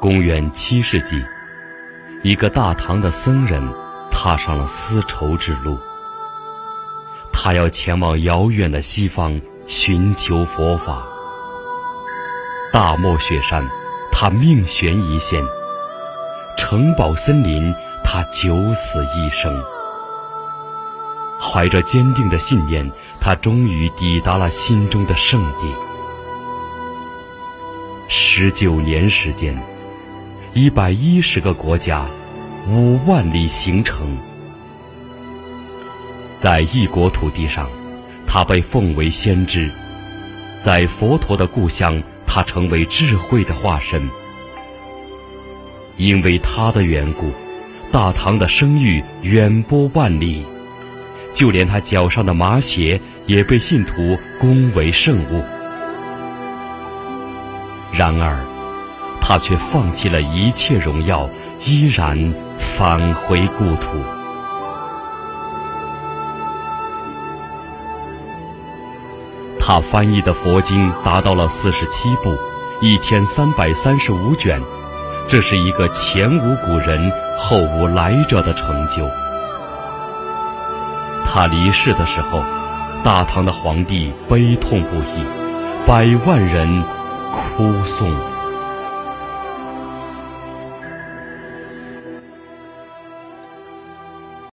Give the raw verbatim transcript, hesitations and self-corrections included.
公元七世纪，一个大唐的僧人踏上了丝绸之路，他要前往遥远的西方寻求佛法。大漠雪山，他命悬一线；城堡森林，他九死一生。怀着坚定的信念，他终于抵达了心中的圣地。十九年时间，一百一十个国家，五万里行程。在异国土地上，他被奉为先知；在佛陀的故乡，他成为智慧的化身。因为他的缘故，大唐的声誉远播万里，就连他脚上的麻鞋也被信徒恭为圣物。然而，他却放弃了一切荣耀，依然返回故土。他翻译的佛经达到了四十七部，一千三百三十五卷，这是一个前无古人后无来者的成就。他离世的时候，大唐的皇帝悲痛不已，百万人哭颂。